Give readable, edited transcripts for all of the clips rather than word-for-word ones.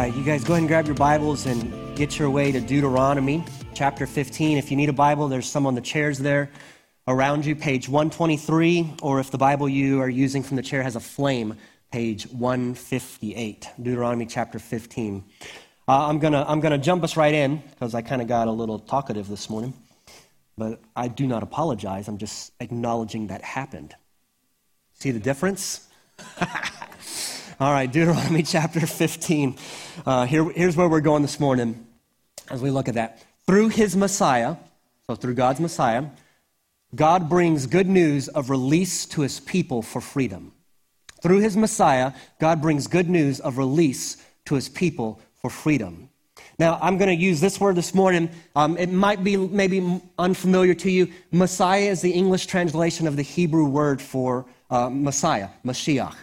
right, you guys go ahead and grab your Bibles and get your way to Deuteronomy chapter 15. If you need a Bible, there's some on the chairs there around you, page 123, or if the Bible you are using from the chair has a flame, page 158, Deuteronomy chapter 15. I'm gonna jump us right in because I kind of got a little talkative this morning, but I do not apologize. I'm just acknowledging that happened. See the difference? All right, Deuteronomy chapter 15. Here's where we're going this morning as we look at that. Through his Messiah, so through God's Messiah, God brings good news of release to his people for freedom. Through his Messiah, God brings good news of release to his people for freedom. Now, I'm going to use this word this morning. It might be maybe unfamiliar to you. Messiah is the English translation of the Hebrew word for Messiah, Mashiach.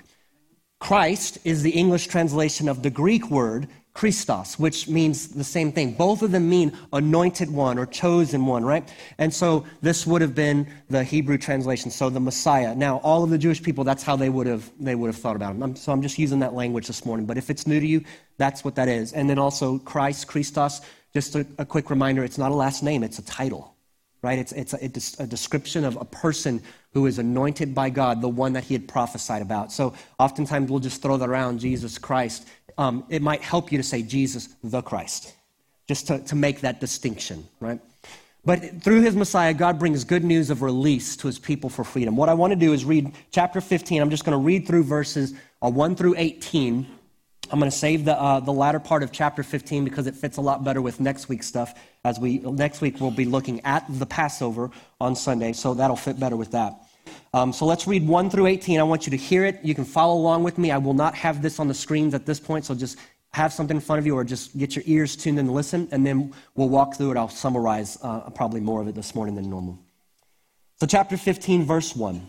Christ is the English translation of the Greek word Christos, which means the same thing. Both of them mean anointed one or chosen one, right? And so this would have been the Hebrew translation, so the Messiah. Now, all of the Jewish people, that's how they would have thought about him. So I'm just using that language this morning. But if it's new to you, that's what that is. And then also Christ, Christos, just a quick reminder, it's not a last name, it's a title, right? It's a description of a person who is anointed by God, the one that he had prophesied about. So oftentimes we'll just throw that around, Jesus Christ. It might help you to say Jesus the Christ, just to make that distinction, right? But through his Messiah, God brings good news of release to his people for freedom. What I want to do is read chapter 15. I'm just going to read through verses 1 through 18. I'm going to save the latter part of chapter 15 because it fits a lot better with next week's stuff. Next week we'll be looking at the Passover on Sunday, so that'll fit better with that. So let's read 1 through 18. I want you to hear it. You can follow along with me. I will not have this on the screens at this point, so just have something in front of you or just get your ears tuned and listen, and then we'll walk through it. I'll summarize probably more of it this morning than normal. So chapter 15, verse 1.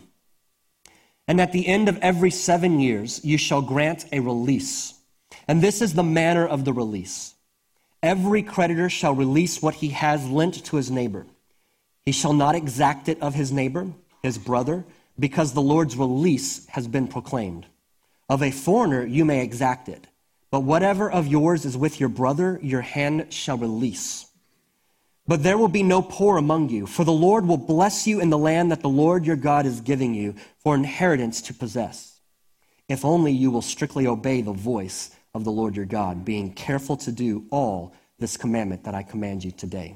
And at the end of every 7 years, you shall grant a release. And this is the manner of the release. Every creditor shall release what he has lent to his neighbor. He shall not exact it of his neighbor, his brother, because the Lord's release has been proclaimed. Of a foreigner you may exact it, but whatever of yours is with your brother, your hand shall release. But there will be no poor among you, for the Lord will bless you in the land that the Lord your God is giving you for inheritance to possess, if only you will strictly obey the voice of the Lord your God, being careful to do all this commandment that I command you today.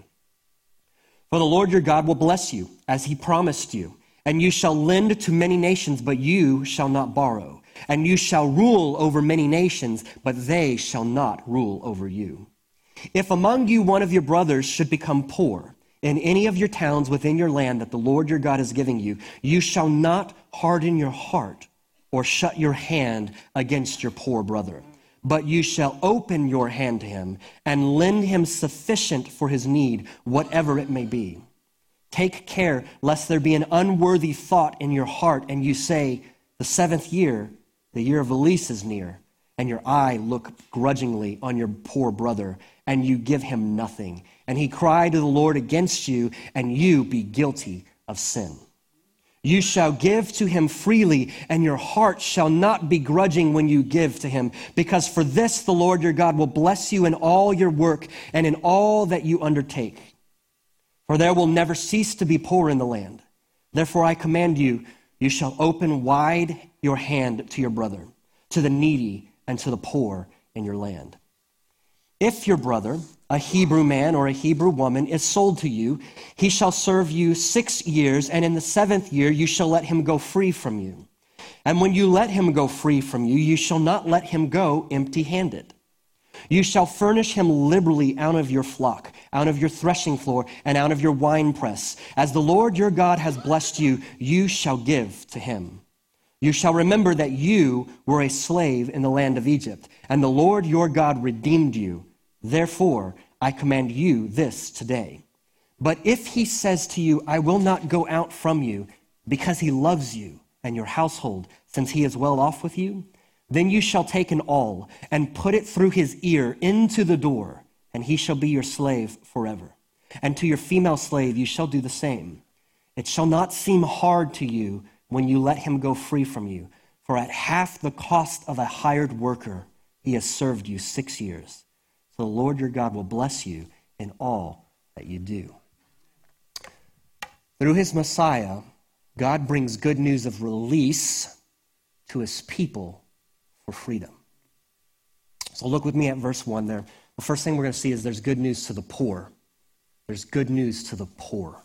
For the Lord your God will bless you, as he promised you, and you shall lend to many nations, but you shall not borrow. And you shall rule over many nations, but they shall not rule over you. If among you one of your brothers should become poor in any of your towns within your land that the Lord your God is giving you, you shall not harden your heart or shut your hand against your poor brother. But you shall open your hand to him and lend him sufficient for his need, whatever it may be. Take care lest there be an unworthy thought in your heart, and you say, the 7th year, the year of release is near, and your eye look grudgingly on your poor brother, and you give him nothing. And he cry to the Lord against you, and you be guilty of sin. You shall give to him freely, and your heart shall not be grudging when you give to him, because for this the Lord your God will bless you in all your work and in all that you undertake. For there will never cease to be poor in the land. Therefore I command you, you shall open wide your hand to your brother, to the needy and to the poor in your land. If your brother, a Hebrew man or a Hebrew woman, is sold to you, he shall serve you 6 years, and in the 7th year you shall let him go free from you. And when you let him go free from you, you shall not let him go empty-handed. You shall furnish him liberally out of your flock, out of your threshing floor, and out of your winepress. As the Lord your God has blessed you, you shall give to him. You shall remember that you were a slave in the land of Egypt, and the Lord your God redeemed you. Therefore, I command you this today. But if he says to you, I will not go out from you, because he loves you and your household, since he is well off with you, then you shall take an awl and put it through his ear into the door, and he shall be your slave forever. And to your female slave you shall do the same. It shall not seem hard to you when you let him go free from you, for at half the cost of a hired worker He has served you 6 years. So the Lord your God will bless you in all that you do. Through his Messiah, God brings good news of release to his people for freedom. So look with me at verse 1 there. The first thing we're going to see is there's good news to the poor. There's good news to the poor.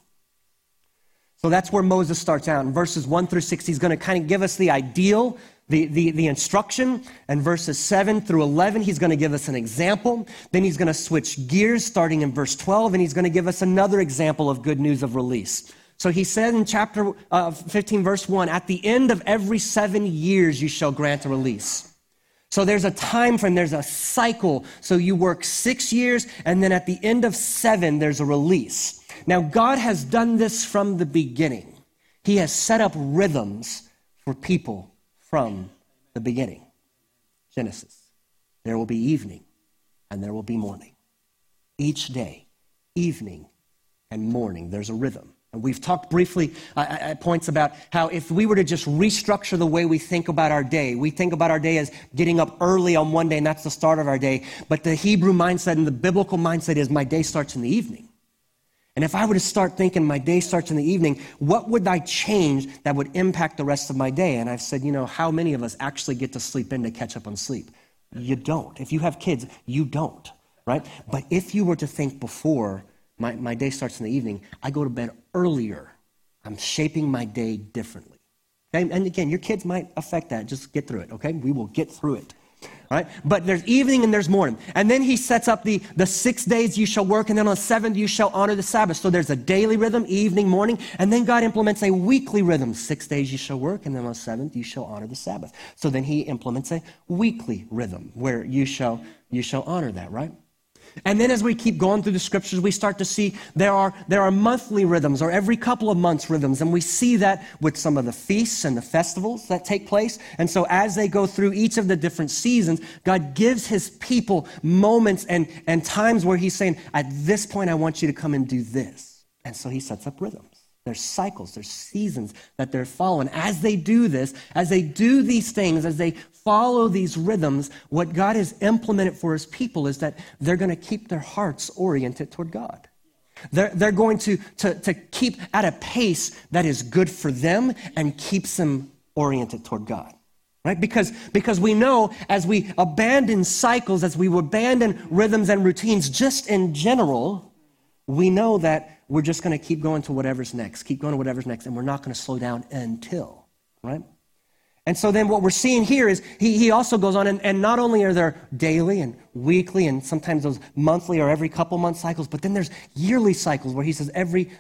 So that's where Moses starts out. In verses 1 through 6, he's going to kind of give us the ideal, the instruction. And verses 7 through 11, he's going to give us an example. Then he's going to switch gears starting in verse 12, and he's going to give us another example of good news of release. So he said in chapter 15, verse 1, at the end of every 7 years, you shall grant a release. So there's a time frame, there's a cycle. So you work 6 years, and then at the end of 7, there's a release. Now, God has done this from the beginning. He has set up rhythms for people from the beginning. Genesis, there will be evening, and there will be morning. Each day, evening and morning, there's a rhythm. And we've talked briefly at points about how if we were to just restructure the way we think about our day, we think about our day as getting up early on one day, and that's the start of our day. But the Hebrew mindset and the biblical mindset is my day starts in the evening. And if I were to start thinking my day starts in the evening, what would I change that would impact the rest of my day? And I've said, how many of us actually get to sleep in to catch up on sleep? You don't. If you have kids, you don't, right? But if you were to think before, my day starts in the evening, I go to bed earlier. I'm shaping my day differently. Okay? And again, your kids might affect that. Just get through it, okay? We will get through it. All right? But there's evening and there's morning. And then he sets up the 6 days you shall work, and then on the 7th you shall honor the Sabbath. So there's a daily rhythm, evening, morning, and then God implements a weekly rhythm. 6 days you shall work, and then on the 7th you shall honor the Sabbath. So then he implements a weekly rhythm where you shall honor that, right? And then as we keep going through the scriptures, we start to see there are monthly rhythms or every couple of months rhythms. And we see that with some of the feasts and the festivals that take place. And so as they go through each of the different seasons, God gives his people moments and times where he's saying, at this point, I want you to come and do this. And so he sets up rhythms. There's cycles, there's seasons that they're following. As they do this, as they do these things, as they follow these rhythms, what God has implemented for his people is that they're going to keep their hearts oriented toward God. They're going to keep at a pace that is good for them and keeps them oriented toward God. Right? Because we know as we abandon cycles, as we abandon rhythms and routines, just in general, we know that we're just going to keep going to whatever's next, and we're not going to slow down until, right? And so then what we're seeing here is he also goes on, and not only are there daily and weekly and sometimes those monthly or every couple month cycles, but then there's yearly cycles where he says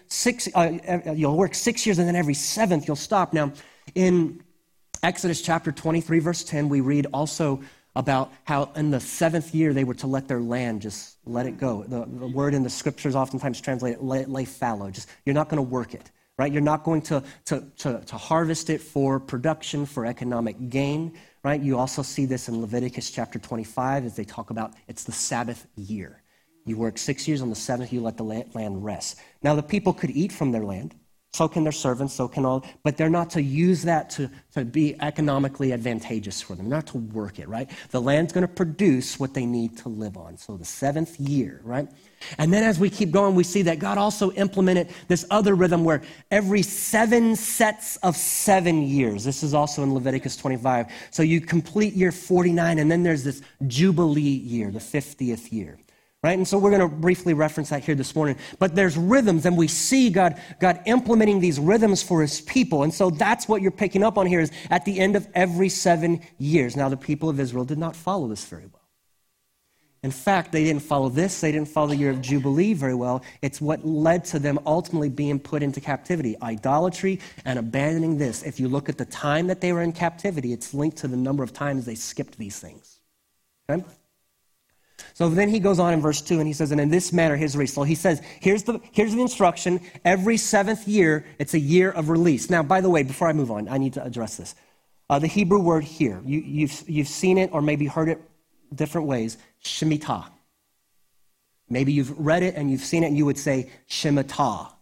you'll work 6 years and then every 7th you'll stop. Now, in Exodus chapter 23, verse 10, we read also about how in the 7th year they were to let their land just let it go. The word in the scriptures oftentimes translated lay fallow. Just you're not going to work it, right? You're not going to harvest it for production, for economic gain, right? You also see this in Leviticus chapter 25 as they talk about it's the Sabbath year. You work 6 years, on the 7th you let the land rest. Now the people could eat from their land. So can their servants, so can all, but they're not to use that to be economically advantageous for them, not to work it, right? The land's going to produce what they need to live on. So the 7th year, right? And then as we keep going, we see that God also implemented this other rhythm where every 7 sets of 7 years, this is also in Leviticus 25, so you complete year 49, and then there's this Jubilee year, the 50th year. Right? And so we're going to briefly reference that here this morning. But there's rhythms, and we see God implementing these rhythms for his people. And so that's what you're picking up on here is at the end of every 7 years. Now, the people of Israel did not follow this very well. In fact, they didn't follow this. They didn't follow the year of Jubilee very well. It's what led to them ultimately being put into captivity. Idolatry and abandoning this. If you look at the time that they were in captivity, it's linked to the number of times they skipped these things. Okay? So then he goes on in verse 2 and he says, and in this manner his release. So he says, here's the instruction. Every 7th year, it's a year of release. Now, by the way, before I move on, I need to address this. The Hebrew word here, you've seen it or maybe heard it different ways, Shemitah. Maybe you've read it and you've seen it and you would say Shemitah.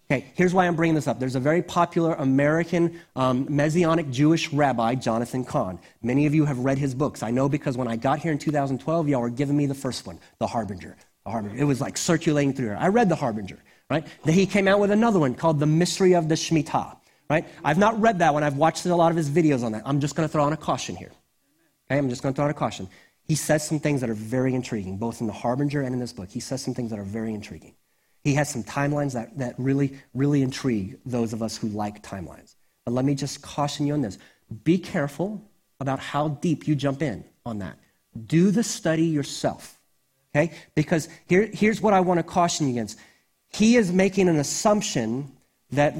Okay, here's why I'm bringing this up. There's a very popular American Messianic Jewish rabbi, Jonathan Cahn. Many of you have read his books. I know because when I got here in 2012, y'all were giving me the first one, The Harbinger. The Harbinger. It was like circulating through here. I read The Harbinger, right? Then he came out with another one called The Mystery of the Shemitah, right? I've not read that one. I've watched a lot of his videos on that. I'm just going to throw on a caution here. Okay, I'm just going to throw on a caution. He says some things that are very intriguing, both in The Harbinger and in this book. He says some things that are very intriguing. He has some timelines that really, really intrigue those of us who like timelines. But let me just caution you on this. Be careful about how deep you jump in on that. Do the study yourself, okay? Because here's what I want to caution you against. He is making an assumption that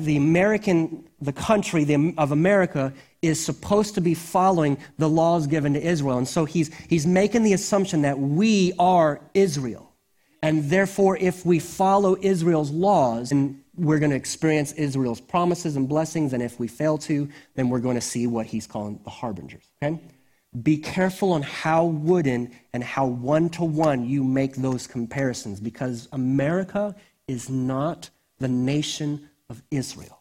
the country of America is supposed to be following the laws given to Israel. And so he's making the assumption that we are Israel. And therefore, if we follow Israel's laws, then we're going to experience Israel's promises and blessings. And if we fail to, then we're going to see what he's calling the harbingers. Okay? Be careful on how wooden and how one-to-one you make those comparisons, because America is not the nation of Israel.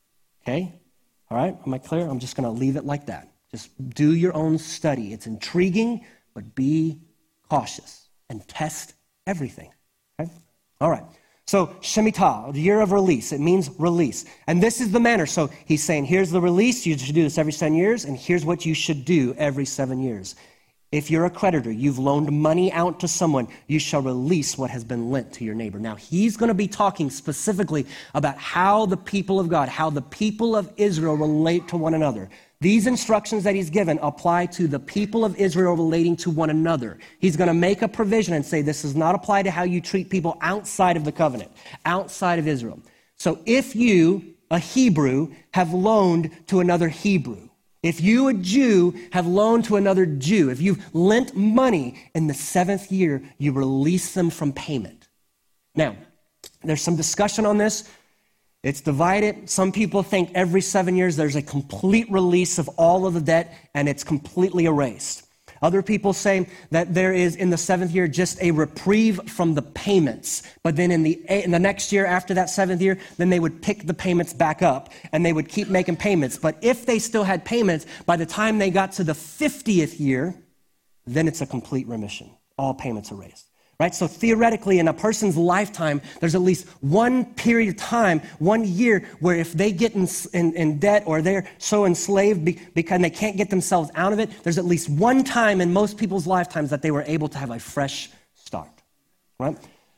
Okay? All right? Am I clear? I'm just going to leave it like that. Just do your own study. It's intriguing, but be cautious and test everything. Okay? All right. So Shemitah, the year of release, it means release. And this is the manner. So he's saying, here's the release. You should do this every 7 years. And here's what you should do every 7 years. If you're a creditor, you've loaned money out to someone, you shall release what has been lent to your neighbor. Now, he's going to be talking specifically about how the people of God, how the people of Israel relate to one another. These instructions that he's given apply to the people of Israel relating to one another. He's going to make a provision and say this does not apply to how you treat people outside of the covenant, outside of Israel. So if you, a Hebrew, have loaned to another Hebrew, if you, a Jew, have loaned to another Jew, if you've lent money in the 7th year, you release them from payment. Now, there's some discussion on this. It's divided. Some people think every 7 years there's a complete release of all of the debt and it's completely erased. Other people say that there is in the 7th year just a reprieve from the payments. But then in the next year after that 7th year, then they would pick the payments back up and they would keep making payments. But if they still had payments, by the time they got to the 50th year, then it's a complete remission. All payments erased. Right? So theoretically, in a person's lifetime, there's at least one period of time, 1 year, where if they get in debt or they're so enslaved because they can't get themselves out of it, there's at least one time in most people's lifetimes that they were able to have a fresh start. Right?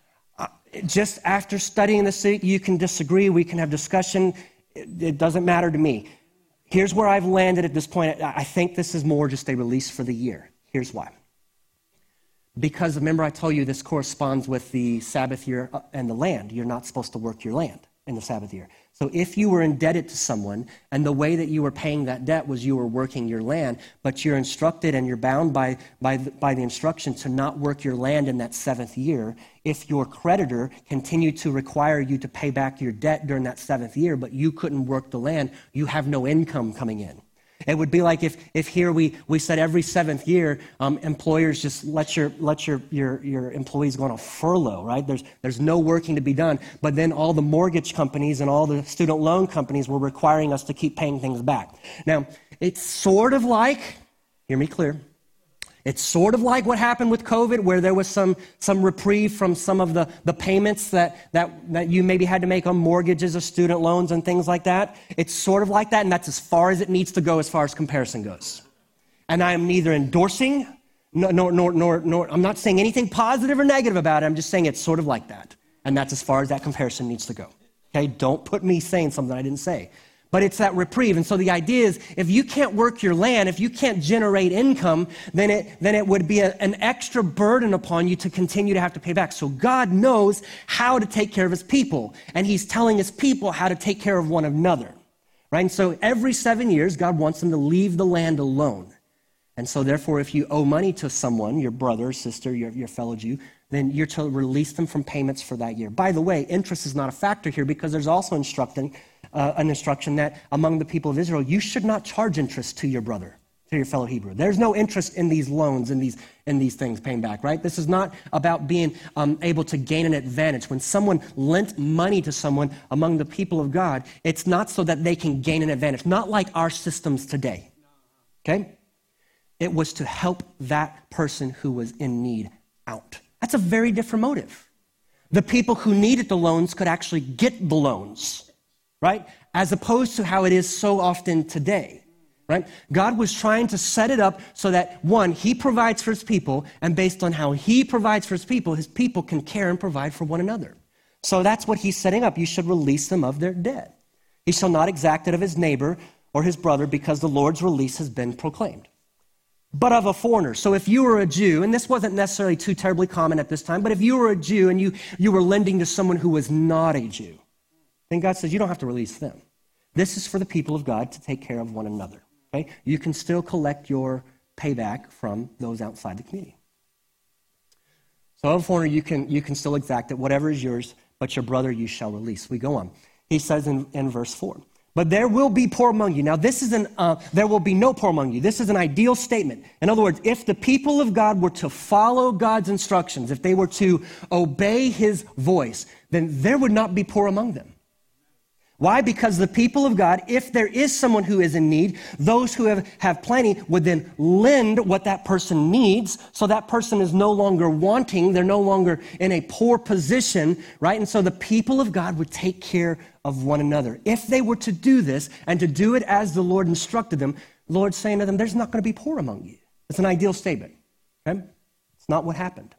Just after studying this, you can disagree, we can have discussion. It doesn't matter to me. Here's where I've landed at this point. I think this is more just a release for the year. Here's why. Because remember I told you this corresponds with the Sabbath year and the land. You're not supposed to work your land in the Sabbath year. So if you were indebted to someone and the way that you were paying that debt was you were working your land, but you're instructed and you're bound by the instruction to not work your land in that 7th year, if your creditor continued to require you to pay back your debt during that 7th year, but you couldn't work the land, you have no income coming in. It would be like if here we said every 7th year, employers just let your employees go on a furlough, right? There's no working to be done. But then all the mortgage companies and all the student loan companies were requiring us to keep paying things back. Now, it's sort of like, hear me clear, it's sort of like what happened with COVID, where there was some reprieve from some of the payments that you maybe had to make on mortgages or student loans and things like that. It's sort of like that, and that's as far as it needs to go as far as comparison goes. And I am neither endorsing, nor I'm not saying anything positive or negative about it. I'm just saying it's sort of like that, and that's as far as that comparison needs to go. Okay, don't put me saying something I didn't say. But it's that reprieve. And so the idea is, if you can't work your land, if you can't generate income, then it would be an extra burden upon you to continue to have to pay back. So God knows how to take care of his people. And he's telling his people how to take care of one another. Right? And so every 7 years, God wants them to leave the land alone. And so therefore, if you owe money to someone, your brother, sister, your fellow Jew, then you're to release them from payments for that year. By the way, interest is not a factor here, because there's also an instruction that among the people of Israel, you should not charge interest to your brother, to your fellow Hebrew. There's no interest in these loans and these things paying back, right? This is not about being able to gain an advantage. When someone lent money to someone among the people of God, it's not so that they can gain an advantage, not like our systems today, okay? It was to help that person who was in need out. That's a very different motive. The people who needed the loans could actually get the loans, right? As opposed to how it is so often today. Right? God was trying to set it up so that, one, he provides for his people, and based on how he provides for his people can care and provide for one another. So that's what he's setting up. You should release them of their debt. He shall not exact it of his neighbor or his brother, because the Lord's release has been proclaimed. But of a foreigner. So if you were a Jew, and this wasn't necessarily too terribly common at this time, but if you were a Jew and you were lending to someone who was not a Jew, then God says you don't have to release them. This is for the people of God to take care of one another. Okay? You can still collect your payback from those outside the community. So of a foreigner, you can still exact it, whatever is yours, but your brother you shall release. We go on. He says in verse 4, but there will be poor among you. Now this is there will be no poor among you. This is an ideal statement. In other words, if the people of God were to follow God's instructions, if they were to obey his voice, then there would not be poor among them. Why? Because the people of God, if there is someone who is in need, those who have plenty would then lend what that person needs, so that person is no longer wanting, they're no longer in a poor position, right? And so the people of God would take care of one another. If they were to do this and to do it as the Lord instructed them, the Lord's saying to them, there's not going to be poor among you. It's an ideal statement, okay? It's not what happened.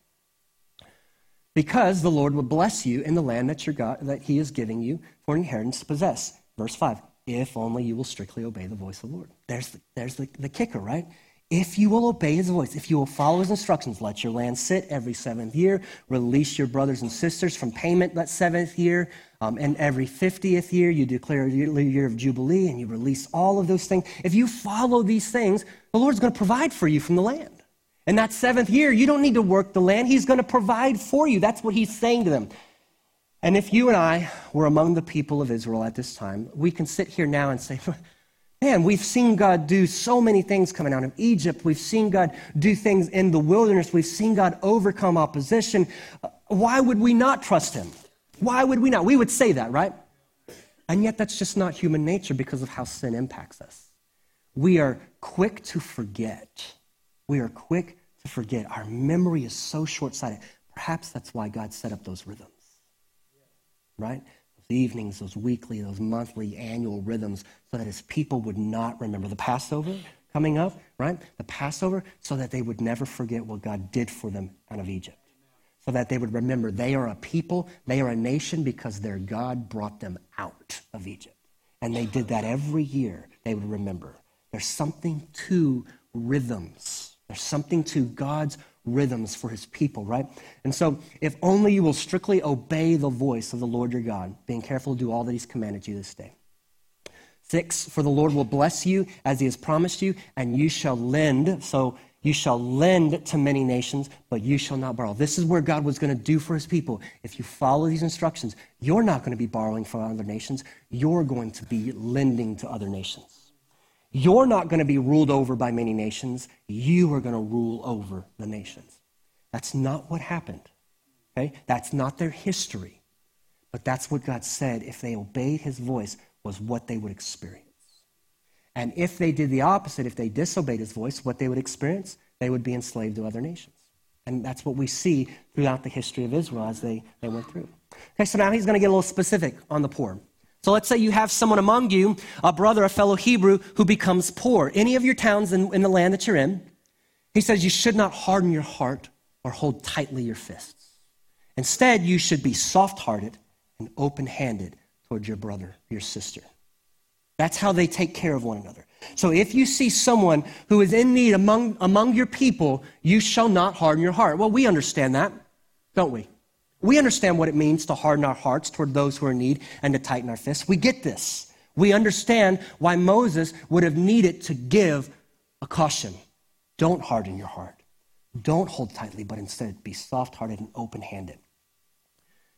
Because the Lord will bless you in the land that he is giving you for an inheritance to possess. Verse 5, if only you will strictly obey the voice of the Lord. There's the kicker, right? If you will obey his voice, if you will follow his instructions, let your land sit every 7th year, release your brothers and sisters from payment that 7th year, and every 50th year you declare a year of Jubilee and you release all of those things. If you follow these things, the Lord's going to provide for you from the land. In that 7th year, you don't need to work the land. He's going to provide for you. That's what he's saying to them. And if you and I were among the people of Israel at this time, we can sit here now and say, man, we've seen God do so many things coming out of Egypt. We've seen God do things in the wilderness. We've seen God overcome opposition. Why would we not trust him? Why would we not? We would say that, right? And yet that's just not human nature because of how sin impacts us. We are quick to forget. We are quick to forget. Our memory is so short-sighted. Perhaps that's why God set up those rhythms, right? Those evenings, those weekly, those monthly, annual rhythms, so that his people would not remember the Passover coming up, right? The Passover, so that they would never forget what God did for them out of Egypt. So that they would remember they are a people, they are a nation because their God brought them out of Egypt. And they did that every year. They would remember. There's something to rhythms. There's something to God's rhythms for his people, right? And so, if only you will strictly obey the voice of the Lord your God, being careful to do all that he's commanded you this day. 6, for the Lord will bless you as he has promised you, and you shall lend. So you shall lend to many nations, but you shall not borrow. This is where God was going to do for his people. If you follow these instructions, you're not going to be borrowing from other nations. You're going to be lending to other nations. You're not going to be ruled over by many nations. You are going to rule over the nations. That's not what happened, okay? That's not their history. But that's what God said, if they obeyed his voice, was what they would experience. And if they did the opposite, if they disobeyed his voice, what they would experience, they would be enslaved to other nations. And that's what we see throughout the history of Israel as they went through. Okay, so now he's going to get a little specific on the poor. So let's say you have someone among you, a brother, a fellow Hebrew, who becomes poor. Any of your towns in the land that you're in, he says you should not harden your heart or hold tightly your fists. Instead, you should be soft-hearted and open-handed toward your brother, your sister. That's how they take care of one another. So if you see someone who is in need among your people, you shall not harden your heart. Well, we understand that, don't we? We understand what it means to harden our hearts toward those who are in need and to tighten our fists. We get this. We understand why Moses would have needed to give a caution. Don't harden your heart. Don't hold tightly, but instead be soft-hearted and open-handed.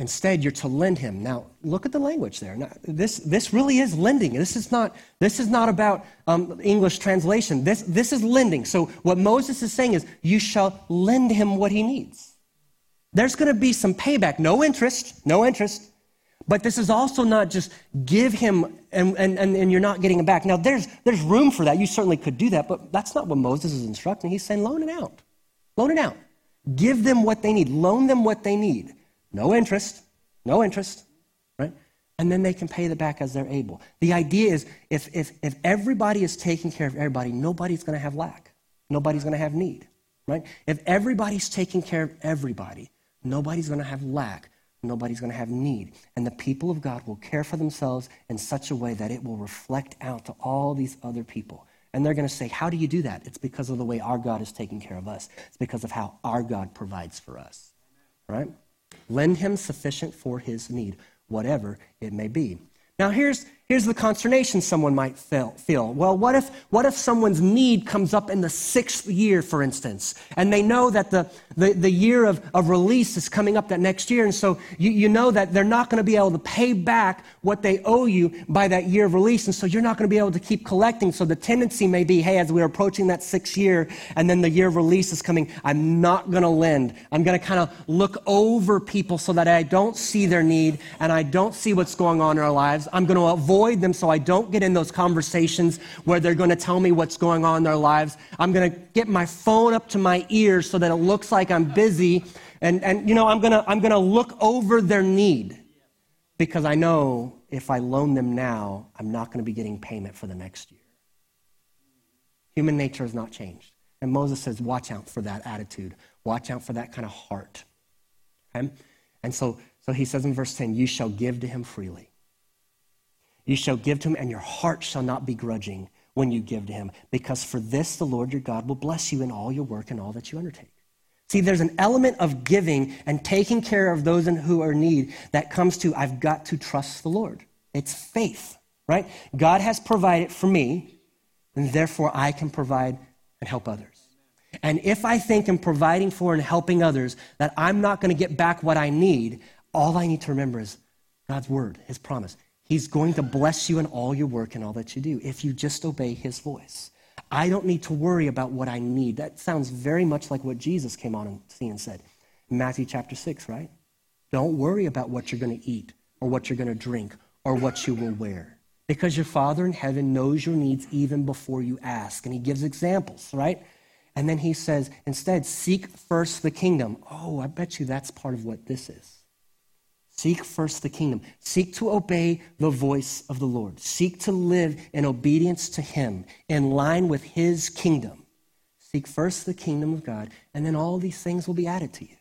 Instead, you're to lend him. Now, look at the language there. Now, this really is lending. This is not about English translation. This is lending. So what Moses is saying is, you shall lend him what he needs. There's going to be some payback. No interest. But this is also not just give him and you're not getting it back. Now, there's room for that. You certainly could do that, but that's not what Moses is instructing. He's saying loan it out. Loan it out. Give them what they need. Loan them what they need. No interest, right? And then they can pay it back as they're able. The idea is if everybody is taking care of everybody, nobody's going to have lack. Nobody's going to have need, right? If everybody's taking care of everybody, nobody's going to have lack. Nobody's going to have need. And the people of God will care for themselves in such a way that it will reflect out to all these other people. And they're going to say, how do you do that? It's because of the way our God is taking care of us. It's because of how our God provides for us, right? Lend him sufficient for his need, whatever it may be. Now, here's the consternation someone might feel. Well, what if someone's need comes up in the 6th year, for instance, and they know that the year of release is coming up that next year, and so you know that they're not going to be able to pay back what they owe you by that year of release, and so you're not going to be able to keep collecting. So the tendency may be, hey, as we're approaching that 6th year, and then the year of release is coming, I'm not going to lend. I'm going to kind of look over people so that I don't see their need, and I don't see what's going on in our lives. I'm going to avoid them so I don't get in those conversations where they're going to tell me what's going on in their lives. I'm going to get my phone up to my ears so that it looks like I'm busy, and I'm going to look over their need, because I know if I loan them now, I'm not going to be getting payment for the next year. Human nature has not changed. And Moses says, watch out for that attitude. Watch out for that kind of heart. Okay? And so he says in verse 10, you shall give to him freely. You shall give to him, and your heart shall not be grudging when you give to him, because for this the Lord your God will bless you in all your work and all that you undertake. See, there's an element of giving and taking care of those who are in need that comes to, I've got to trust the Lord. It's faith, right? God has provided for me, and therefore I can provide and help others. And if I think in providing for and helping others that I'm not going to get back what I need, all I need to remember is God's word, his promise. He's going to bless you in all your work and all that you do if you just obey his voice. I don't need to worry about what I need. That sounds very much like what Jesus came on and scene and said in Matthew chapter 6, right? Don't worry about what you're going to eat or what you're going to drink or what you will wear, because your Father in heaven knows your needs even before you ask. And he gives examples, right? And then he says, instead, seek first the kingdom. Oh, I bet you that's part of what this is. Seek first the kingdom. Seek to obey the voice of the Lord. Seek to live in obedience to him, in line with his kingdom. Seek first the kingdom of God, and then all these things will be added to you.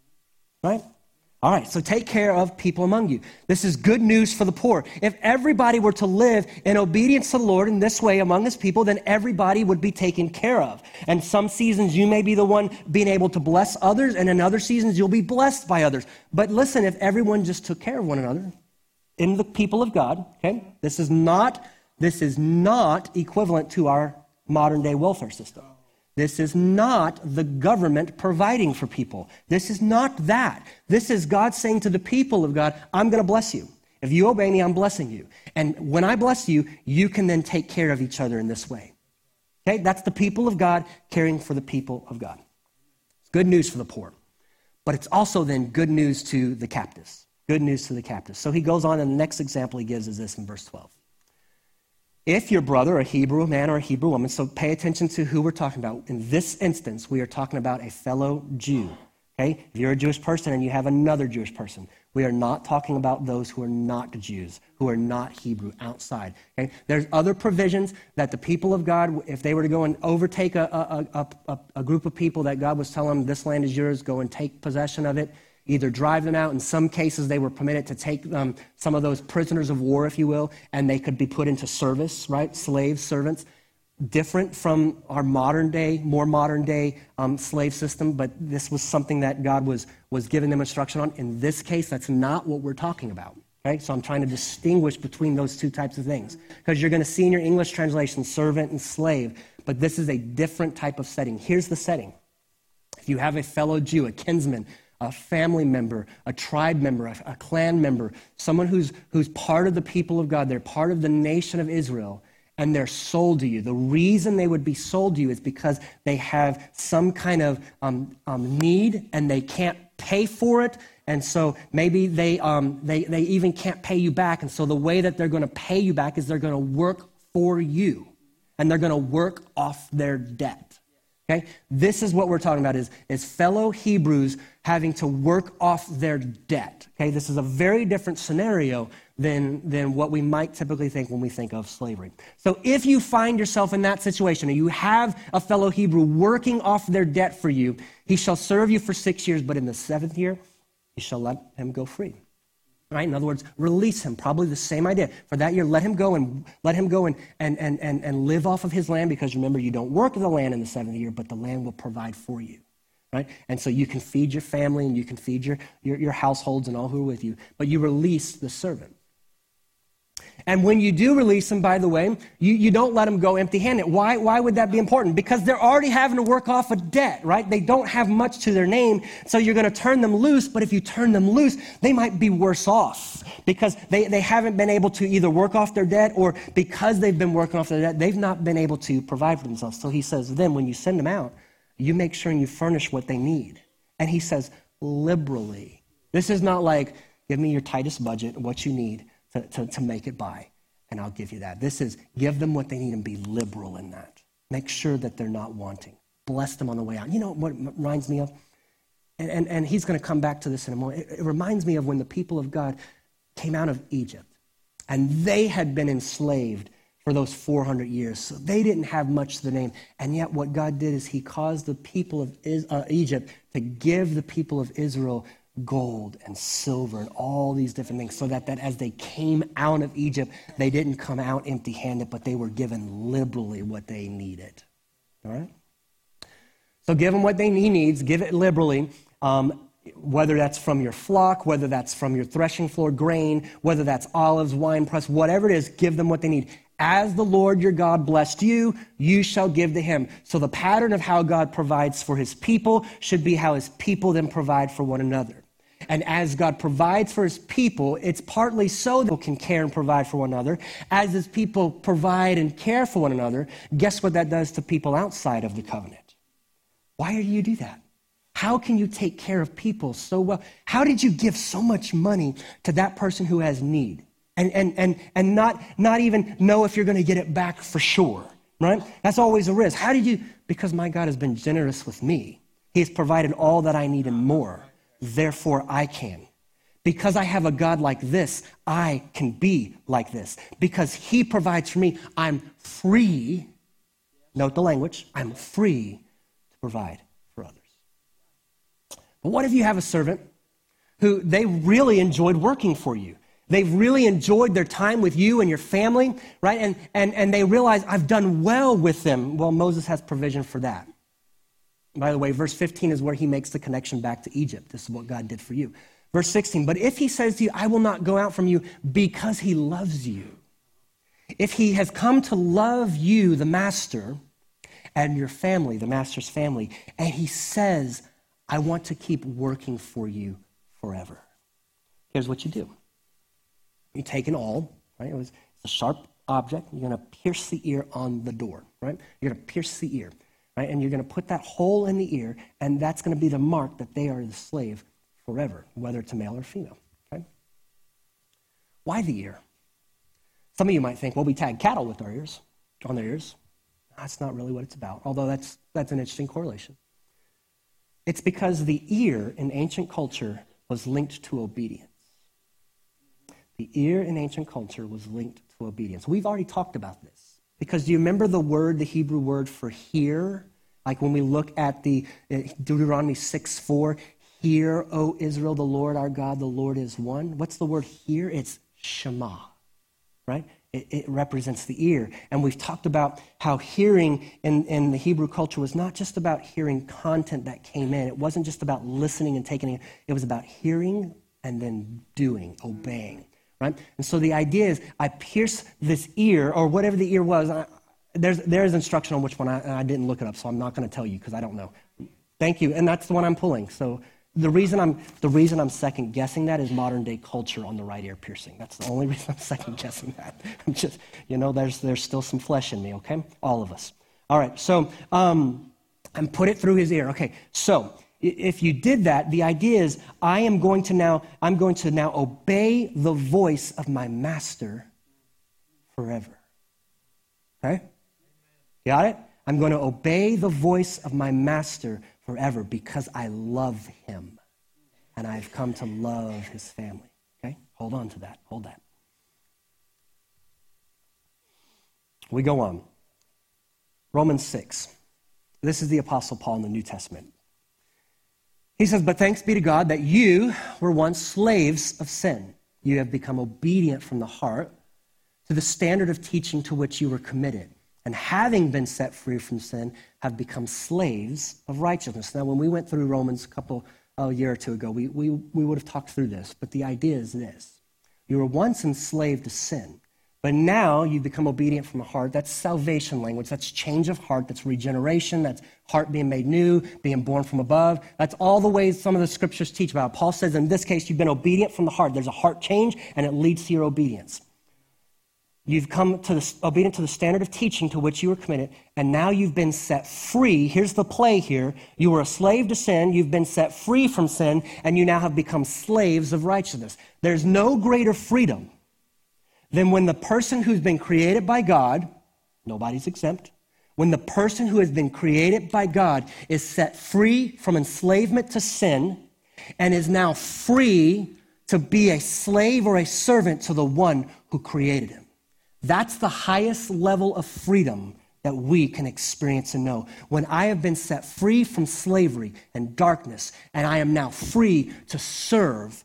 Right? All right, so take care of people among you. This is good news for the poor. If everybody were to live in obedience to the Lord in this way among his people, then everybody would be taken care of. And some seasons you may be the one being able to bless others, and in other seasons you'll be blessed by others. But listen, if everyone just took care of one another in the people of God, okay, this is not equivalent to our modern day welfare system. This is not the government providing for people. This is not that. This is God saying to the people of God, I'm going to bless you. If you obey me, I'm blessing you. And when I bless you, you can then take care of each other in this way. Okay, that's the people of God caring for the people of God. It's good news for the poor. But it's also then good news to the captives. Good news to the captives. So he goes on, and the next example he gives is this in verse 12. If your brother, a Hebrew man or a Hebrew woman, so pay attention to who we're talking about. In this instance, we are talking about a fellow Jew. Okay? If you're a Jewish person and you have another Jewish person, we are not talking about those who are not Jews, who are not Hebrew, outside. Okay? There's other provisions that the people of God, if they were to go and overtake a group of people that God was telling them, this land is yours, go and take possession of it, either drive them out. In some cases, they were permitted to take some of those prisoners of war, if you will, and they could be put into service, right? Slaves, servants. Different from our more modern day slave system, but this was something that God was giving them instruction on. In this case, that's not what we're talking about. Okay, so I'm trying to distinguish between those two types of things, because you're going to see in your English translation servant and slave, but this is a different type of setting. Here's the setting. If you have a fellow Jew, a kinsman, a family member, a tribe member, a clan member, someone who's part of the people of God. They're part of the nation of Israel, and they're sold to you. The reason they would be sold to you is because they have some kind of need and they can't pay for it. And so maybe they even can't pay you back. And so the way that they're going to pay you back is they're going to work for you, and they're going to work off their debt. Okay? This is what we're talking about is fellow Hebrews having to work off their debt. Okay? This is a very different scenario than what we might typically think when we think of slavery. So if you find yourself in that situation and you have a fellow Hebrew working off their debt for you, he shall serve you for 6 years, but in the 7th year, you shall let him go free. Right? In other words, release him. Probably the same idea. For that year, let him go and live off of his land, because remember, you don't work the land in the 7th year, but the land will provide for you. Right? And so you can feed your family and you can feed your households and all who are with you, but you release the servant. And when you do release them, by the way, you don't let them go empty-handed. Why would that be important? Because they're already having to work off a debt, right? They don't have much to their name, so you're going to turn them loose. But if you turn them loose, they might be worse off because they haven't been able to either work off their debt, or because they've been working off their debt, they've not been able to provide for themselves. So he says, then when you send them out, you make sure and you furnish what they need. And he says, liberally. This is not like, give me your tightest budget, what you need to make it by, and I'll give you that. This is, give them what they need and be liberal in that. Make sure that they're not wanting. Bless them on the way out. You know what it reminds me of? And he's going to come back to this in a moment. It reminds me of when the people of God came out of Egypt, and they had been enslaved for those 400 years. So they didn't have much to their name. And yet what God did is he caused the people of Egypt to give the people of Israel gold and silver and all these different things, so that as they came out of Egypt, they didn't come out empty-handed, but they were given liberally what they needed. All right? So give them what he needs, give it liberally, whether that's from your flock, whether that's from your threshing floor grain, whether that's olives, wine press, whatever it is, give them what they need. As the Lord your God blessed you, you shall give to him. So the pattern of how God provides for his people should be how his people then provide for one another. And as God provides for his people, it's partly so that people can care and provide for one another. As his people provide and care for one another, guess what that does to people outside of the covenant? Why do you do that? How can you take care of people so well? How did you give so much money to that person who has need? And not even know if you're going to get it back for sure, right? That's always a risk. How did you? Because my God has been generous with me. He has provided all that I need and more. Therefore, I can. Because I have a God like this, I can be like this. Because he provides for me, I'm free. Note the language. I'm free to provide for others. But what if you have a servant who they really enjoyed working for you? They've really enjoyed their time with you and your family, right? And they realize, I've done well with them. Well, Moses has provision for that. By the way, verse 15 is where he makes the connection back to Egypt. This is what God did for you. Verse 16, but if he says to you, I will not go out from you because he loves you. If he has come to love you, the master, and your family, the master's family, and he says, I want to keep working for you forever. Here's what you do. You take an awl, right? It's a sharp object. You're going to pierce the ear on the door, right? You're going to pierce the ear. Right? And you're going to put that hole in the ear, and that's going to be the mark that they are the slave forever, whether it's a male or female. Okay? Why the ear? Some of you might think, well, we tag cattle with our ears, on their ears. That's not really what it's about, although that's an interesting correlation. It's because the ear in ancient culture was linked to obedience. The ear in ancient culture was linked to obedience. We've already talked about this. Because do you remember the Hebrew word for hear? Like when we look at the Deuteronomy 6:4, hear, O Israel, the Lord our God, the Lord is one. What's the word hear? It's Shema, right? It represents the ear. And we've talked about how hearing in the Hebrew culture was not just about hearing content that came in. It wasn't just about listening and taking it. It was about hearing and then doing, obeying. Right? And so the idea is I pierce this ear, or whatever the ear was. There's instruction on which one. I didn't look it up, so I'm not going to tell you because I don't know. Thank you. And that's the one I'm pulling. So The reason I'm second guessing that is modern day culture on the right ear piercing. That's the only reason I'm second guessing that. I'm just, there's still some flesh in me, okay? All of us. All right, so, and put it through his ear. Okay, so if you did that, the idea is I'm going to now obey the voice of my master forever. Okay? Got it? I'm going to obey the voice of my master forever because I love him and I've come to love his family. Okay? Hold on to that. Hold that. We go on. Romans 6. This is the Apostle Paul in the New Testament. He says, but thanks be to God that you were once slaves of sin. You have become obedient from the heart to the standard of teaching to which you were committed. And having been set free from sin, have become slaves of righteousness. Now, when we went through Romans a year or two ago, we would have talked through this. But the idea is this. You were once enslaved to sin, but now you've become obedient from the heart. That's salvation language. That's change of heart. That's regeneration. That's heart being made new, being born from above. That's all the ways some of the scriptures teach about it. Paul says in this case, you've been obedient from the heart. There's a heart change, and it leads to your obedience. You've come obedient to the standard of teaching to which you were committed, and now you've been set free. Here's the play here. You were a slave to sin. You've been set free from sin, and you now have become slaves of righteousness. There's no greater freedom than when the person who's been created by God, nobody's exempt, when the person who has been created by God is set free from enslavement to sin and is now free to be a slave or a servant to the one who created him. That's the highest level of freedom that we can experience and know. When I have been set free from slavery and darkness, and I am now free to serve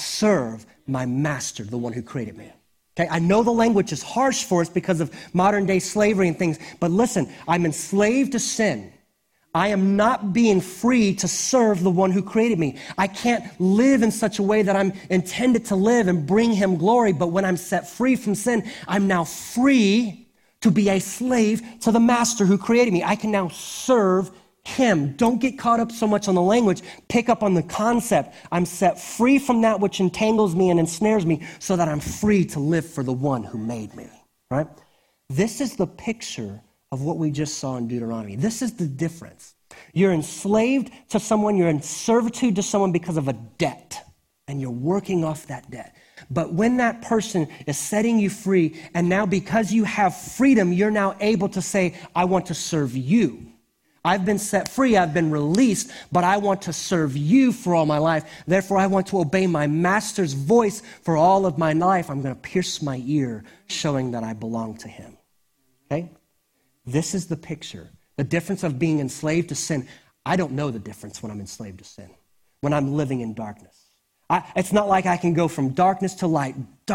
my master, the one who created me. Okay, I know the language is harsh for us because of modern day slavery and things, but listen, I'm enslaved to sin. I am not being free to serve the one who created me. I can't live in such a way that I'm intended to live and bring him glory, but when I'm set free from sin, I'm now free to be a slave to the master who created me. I can now serve him. Don't get caught up so much on the language. Pick up on the concept. I'm set free from that which entangles me and ensnares me so that I'm free to live for the one who made me, right? This is the picture of what we just saw in Deuteronomy. This is the difference. You're enslaved to someone, you're in servitude to someone because of a debt, and you're working off that debt. But when that person is setting you free, and now because you have freedom, you're now able to say, I want to serve you. I've been set free, I've been released, but I want to serve you for all my life. Therefore, I want to obey my master's voice for all of my life. I'm going to pierce my ear, showing that I belong to him. Okay? This is the picture. The difference of being enslaved to sin. I don't know the difference when I'm enslaved to sin, when I'm living in darkness. It's not like I can go from darkness to light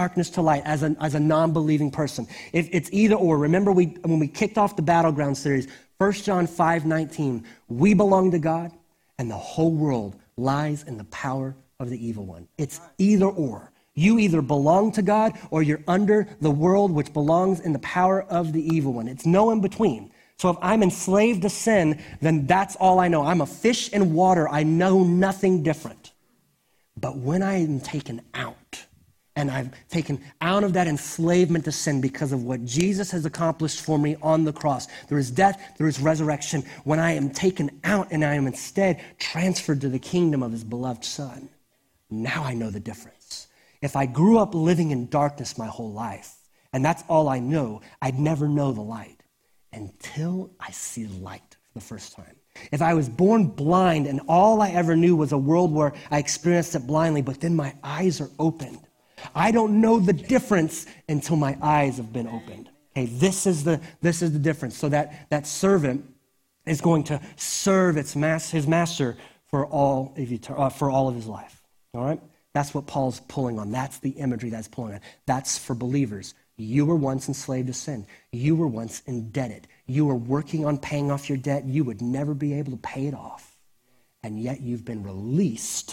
as a non-believing person. It's either or. Remember when we kicked off the Battleground series, 1 John 5:19, we belong to God and the whole world lies in the power of the evil one. It's either or. You either belong to God or you're under the world which belongs in the power of the evil one. It's no in between. So if I'm enslaved to sin, then that's all I know. I'm a fish in water. I know nothing different. But when I am taken out, and I've taken out of that enslavement to sin because of what Jesus has accomplished for me on the cross, there is death, there is resurrection. When I am taken out and I am instead transferred to the kingdom of his beloved Son, now I know the difference. If I grew up living in darkness my whole life, and that's all I know, I'd never know the light until I see light for the first time. If I was born blind and all I ever knew was a world where I experienced it blindly, but then my eyes are opened, I don't know the difference until my eyes have been opened. Okay, this is the difference. So that servant is going to serve his master for all of his life. All right? That's what Paul's pulling on. That's the imagery that's pulling on. That's for believers. You were once enslaved to sin. You were once indebted. You were working on paying off your debt. You would never be able to pay it off. And yet you've been released.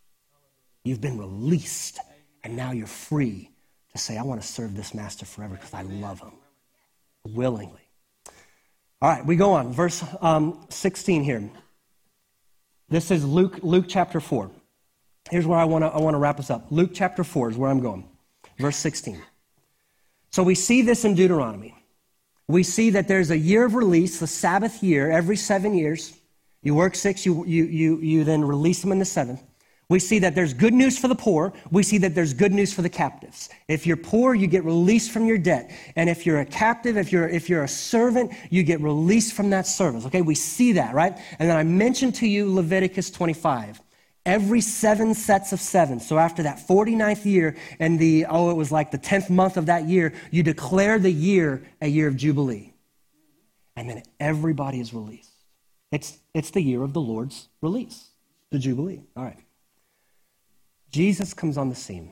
You've been released. And now you're free to say, I want to serve this master forever because I love him. Willingly. All right, we go on. Verse 16 here. This is Luke chapter 4. Here's where I want to wrap this up. Luke chapter 4 is where I'm going. Verse 16. So we see this in Deuteronomy. We see that there's a year of release, the Sabbath year, every 7 years. You work 6, you then release them in the 7th. We see that there's good news for the poor. We see that there's good news for the captives. If you're poor, you get released from your debt. And if you're a captive, if you're a servant, you get released from that service. Okay, we see that, right? And then I mentioned to you Leviticus 25. Every 7 sets of 7. So after that 49th year and it was like the 10th month of that year, you declare the year a year of Jubilee. And then everybody is released. It's the year of the Lord's release, the Jubilee. All right. Jesus comes on the scene.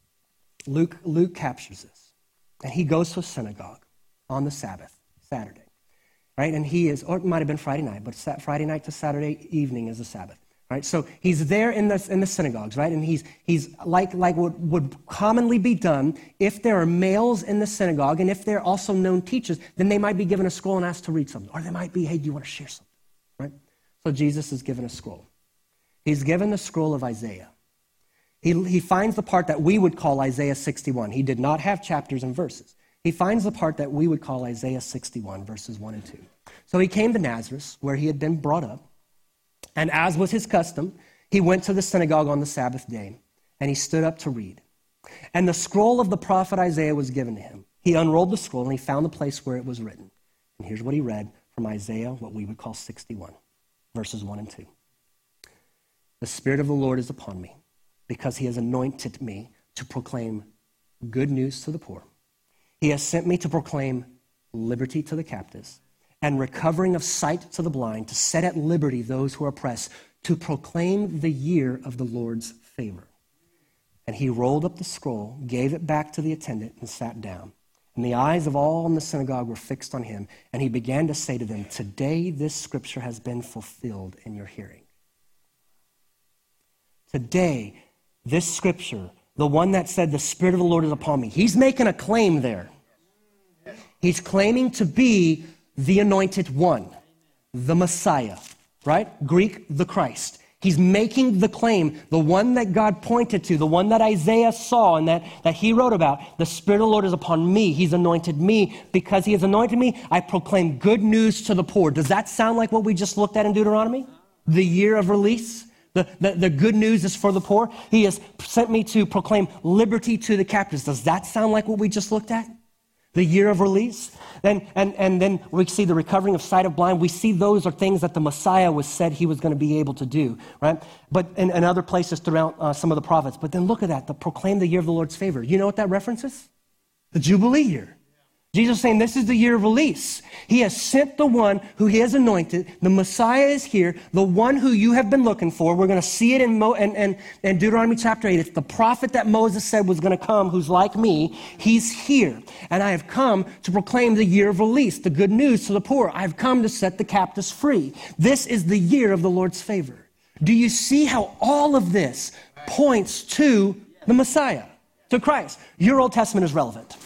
Luke captures this. And he goes to a synagogue on the Sabbath, Saturday. Right? And or it might have been Friday night, but Friday night to Saturday evening is the Sabbath. Right? So he's there in the synagogues, right? And he's like what would commonly be done if there are males in the synagogue, and if they're also known teachers, then they might be given a scroll and asked to read something. Or they might be, hey, do you want to share something? Right? So Jesus is given a scroll. He's given the scroll of Isaiah. He finds the part that we would call Isaiah 61. He did not have chapters and verses. He finds the part that we would call Isaiah 61, verses 1 and 2. So he came to Nazareth, where he had been brought up, and as was his custom, he went to the synagogue on the Sabbath day, and he stood up to read. And the scroll of the prophet Isaiah was given to him. He unrolled the scroll, and he found the place where it was written. And here's what he read from Isaiah, what we would call 61, verses 1 and 2. The Spirit of the Lord is upon me, because he has anointed me to proclaim good news to the poor. He has sent me to proclaim liberty to the captives and recovering of sight to the blind, to set at liberty those who are oppressed, to proclaim the year of the Lord's favor. And he rolled up the scroll, gave it back to the attendant, and sat down. And the eyes of all in the synagogue were fixed on him, and he began to say to them, today this scripture has been fulfilled in your hearing. Today, this scripture, the one that said the Spirit of the Lord is upon me, he's making a claim there. He's claiming to be the anointed one, the Messiah, right? Greek, the Christ. He's making the claim, the one that God pointed to, the one that Isaiah saw and that he wrote about. The Spirit of the Lord is upon me. He's anointed me. Because he has anointed me, I proclaim good news to the poor. Does that sound like what we just looked at in Deuteronomy? The year of release? The good news is for the poor. He has sent me to proclaim liberty to the captives. Does that sound like what we just looked at? The year of release? And then we see the recovering of sight of blind. We see those are things that the Messiah was said he was going to be able to do, right? But in other places throughout some of the prophets. But then look at that, the proclaim the year of the Lord's favor. You know what that references? The Jubilee year. Jesus is saying this is the year of release. He has sent the one who he has anointed. The Messiah is here, the one who you have been looking for. We're going to see it in Deuteronomy chapter 8. It's the prophet that Moses said was going to come, who's like me. He's here. And I have come to proclaim the year of release, the good news to the poor. I have come to set the captives free. This is the year of the Lord's favor. Do you see how all of this points to the Messiah, to Christ? Your Old Testament is relevant.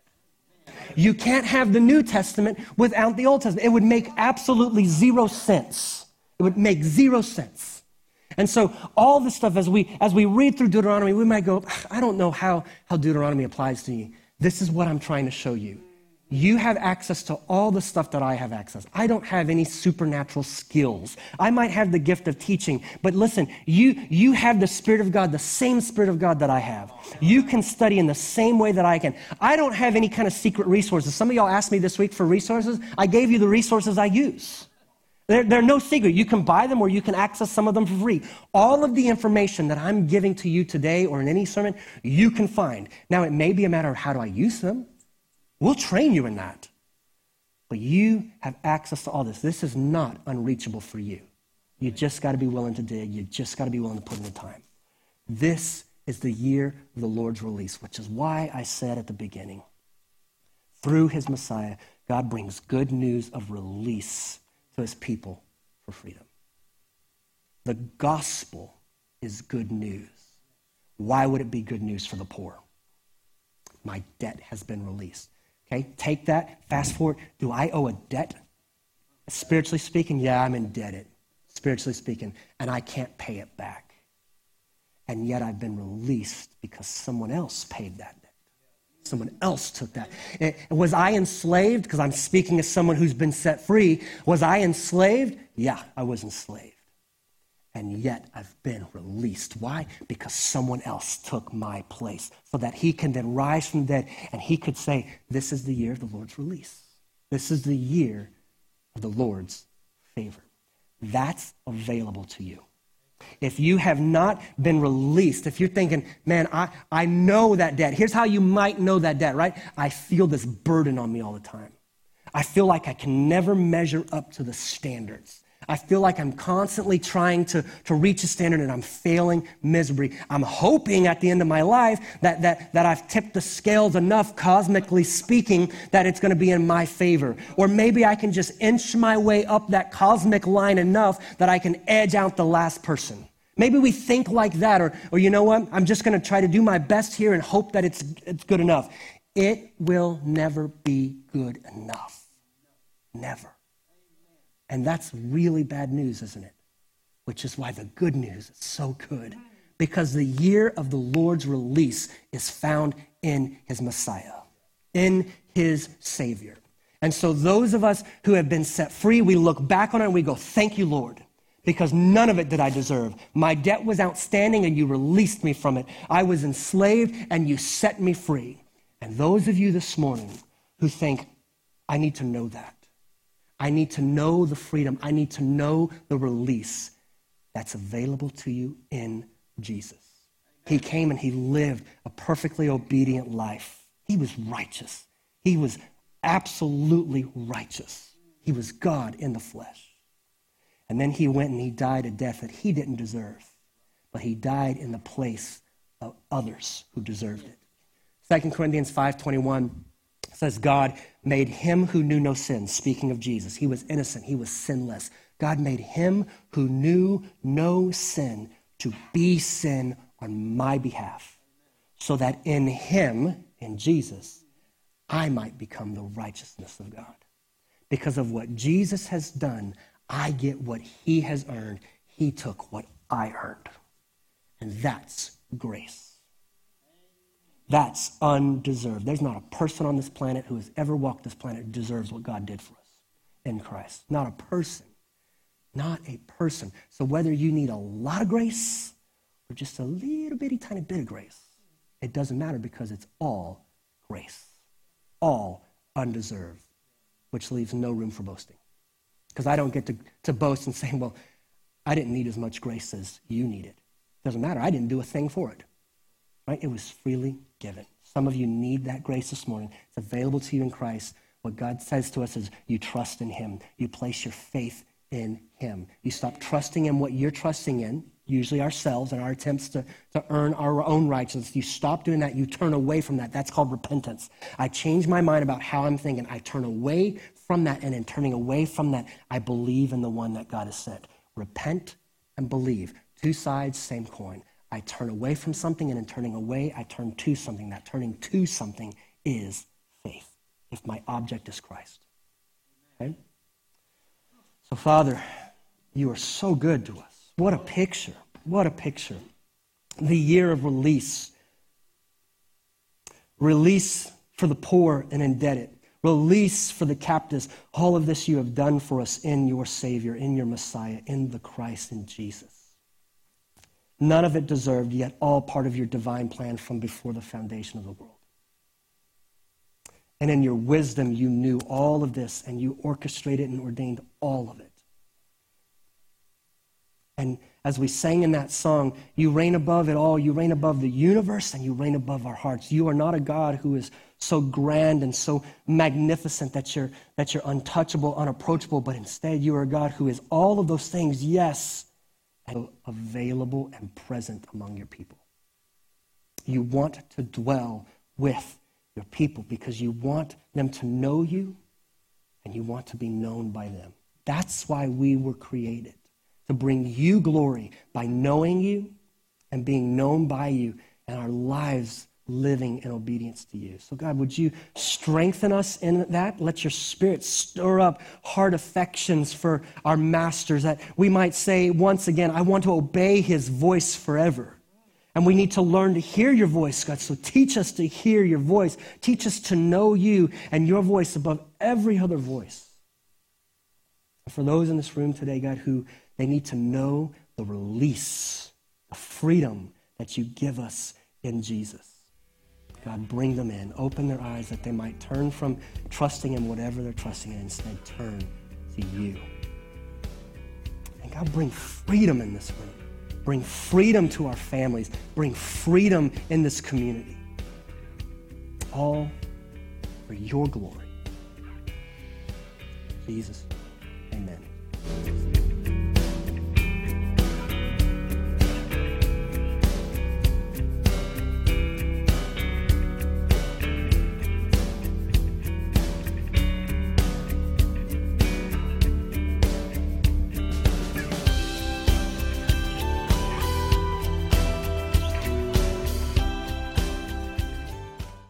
You can't have the New Testament without the Old Testament. It would make absolutely zero sense. It would make zero sense. And so all this stuff, as we read through Deuteronomy, we might go, I don't know how Deuteronomy applies to you. This is what I'm trying to show you. You have access to all the stuff that I have access. I don't have any supernatural skills. I might have the gift of teaching, but listen, you have the Spirit of God, the same Spirit of God that I have. You can study in the same way that I can. I don't have any kind of secret resources. Some of y'all asked me this week for resources. I gave you the resources I use. They're no secret. You can buy them or you can access some of them for free. All of the information that I'm giving to you today or in any sermon, you can find. Now, it may be a matter of how do I use them. We'll train you in that. But you have access to all this. This is not unreachable for you. You just got to be willing to dig. You just got to be willing to put in the time. This is the year of the Lord's release, which is why I said at the beginning, through his Messiah, God brings good news of release to his people for freedom. The gospel is good news. Why would it be good news for the poor? My debt has been released. Okay, take that, fast forward. Do I owe a debt? Spiritually speaking, yeah, I'm indebted. spiritually speaking, and I can't pay it back. And yet I've been released because someone else paid that debt. Someone else took that. Was I enslaved? Because I'm speaking as someone who's been set free. Was I enslaved? Yeah, I was enslaved. And yet I've been released. Why? Because someone else took my place so that he can then rise from the dead and he could say, this is the year of the Lord's release. This is the year of the Lord's favor. That's available to you. If you have not been released, if you're thinking, man, I know that debt. Here's how you might know that debt, right? I feel this burden on me all the time. I feel like I can never measure up to the standards. I feel like I'm constantly trying to reach a standard and I'm failing miserably. I'm hoping at the end of my life that I've tipped the scales enough, cosmically speaking, that it's going to be in my favor. Or maybe I can just inch my way up that cosmic line enough that I can edge out the last person. Maybe we think like that, or you know what? I'm just going to try to do my best here and hope that it's good enough. It will never be good enough. Never. And that's really bad news, isn't it? Which is why the good news is so good. Because the year of the Lord's release is found in his Messiah, in his Savior. And so those of us who have been set free, we look back on it and we go, thank you, Lord, because none of it did I deserve. My debt was outstanding and you released me from it. I was enslaved and you set me free. And those of you this morning who think, I need to know that. I need to know the freedom. I need to know the release that's available to you in Jesus. He came and he lived a perfectly obedient life. He was righteous. He was absolutely righteous. He was God in the flesh. And then he went and he died a death that he didn't deserve, but he died in the place of others who deserved it. 2 Corinthians 5:21 says God made him who knew no sin, speaking of Jesus. He was innocent. He was sinless. God made him who knew no sin to be sin on my behalf, so that in him, in Jesus, I might become the righteousness of God. Because of what Jesus has done, I get what he has earned. He took what I earned. And that's grace. That's undeserved. There's not a person on this planet who has ever walked this planet who deserves what God did for us in Christ. Not a person. Not a person. So whether you need a lot of grace or just a little bitty tiny bit of grace, it doesn't matter because it's all grace. All undeserved, which leaves no room for boasting. Because I don't get to boast and say, well, I didn't need as much grace as you needed. Doesn't matter. I didn't do a thing for it. Right? It was freely given. Some of you need that grace this morning. It's available to you in Christ. What God says to us is you trust in him. You place your faith in him. You stop trusting in what you're trusting in, usually ourselves and our attempts to earn our own righteousness. You stop doing that. You turn away from that. That's called repentance. I change my mind about how I'm thinking. I turn away from that, and in turning away from that, I believe in the one that God has sent. Repent and believe. Two sides, same coin. I turn away from something, and in turning away, I turn to something. That turning to something is faith, if my object is Christ. Okay? So, Father, you are so good to us. What a picture. What a picture. The year of release. Release for the poor and indebted. Release for the captives. All of this you have done for us in your Savior, in your Messiah, in the Christ, in Jesus. None of it deserved, yet all part of your divine plan from before the foundation of the world. And in your wisdom, you knew all of this, and you orchestrated and ordained all of it. And as we sang in that song, you reign above it all. You reign above the universe, and you reign above our hearts. You are not a God who is so grand and so magnificent that you're untouchable, unapproachable, but instead you are a God who is all of those things, yes, and available and present among your people. You want to dwell with your people because you want them to know you and you want to be known by them. That's why we were created, to bring you glory by knowing you and being known by you, and our lives living in obedience to you. So God, would you strengthen us in that? Let your Spirit stir up heart affections for our masters, that we might say once again, I want to obey his voice forever. And we need to learn to hear your voice, God. So teach us to hear your voice. Teach us to know you and your voice above every other voice. And for those in this room today, God, who they need to know the release, the freedom that you give us in Jesus. God, bring them in. Open their eyes that they might turn from trusting in whatever they're trusting in, instead turn to you. And God, bring freedom in this room. Bring freedom to our families. Bring freedom in this community. All for your glory. Jesus, amen.